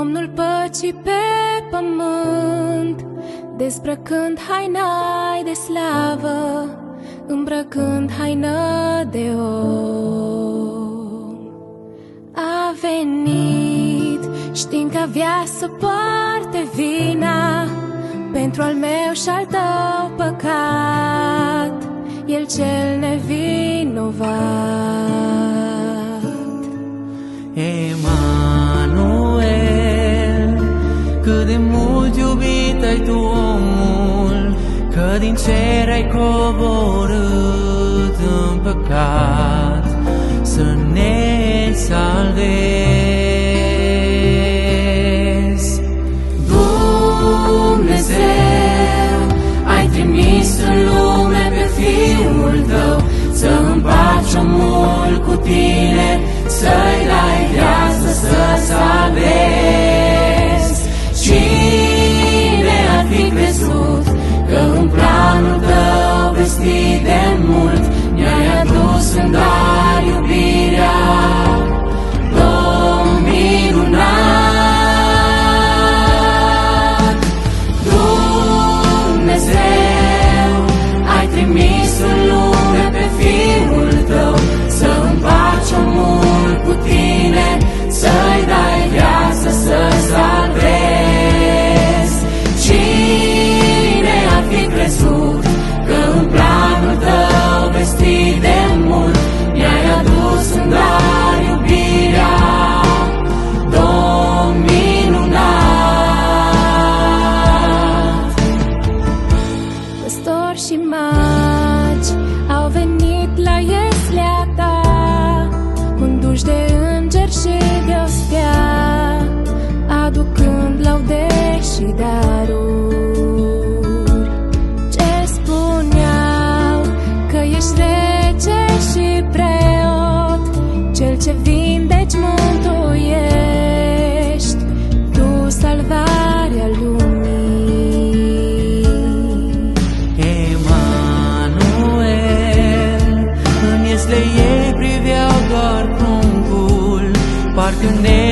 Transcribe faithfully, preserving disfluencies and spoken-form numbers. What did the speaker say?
Domnul păcii pe pământ, dezbrăcând haina de slavă, îmbrăcând haină de om. A venit știind că avea să poarte vina pentru al meu și-al tău păcat, El cel nevinovat. Emanuel, cât de mult iubit ai tu, omul, că din cer ai coborât în păcat să ne salvezi. Dumnezeu, ai trimis în lume pe Fiul Tău să împaci omul cu Tine, să-i dai viață, să salvezi. Cine ar fi crezut că în planul Tău vestit de mult ne-ai adus în dar iubirea, Domn minunat. Dumnezeu, ai trimis în lume pe Fiul Tău să împaci omul cu Tine, să-i dai viață, să-i salvezi. Cine ar fi crezut că în planul Tău vestit de mult ne-ai adus în dar iubirea, Domn minunat. Păstori și magi au venit la ieslea Ta, conduși de îngeri și de ostea, aducând laude și daruri. Ce spuneau că ești rege și preot, cel ce vindeci mântuiești, Tu salvarea lumii. Emanuel, în iesle ei priveau doar pruncul, parcă ne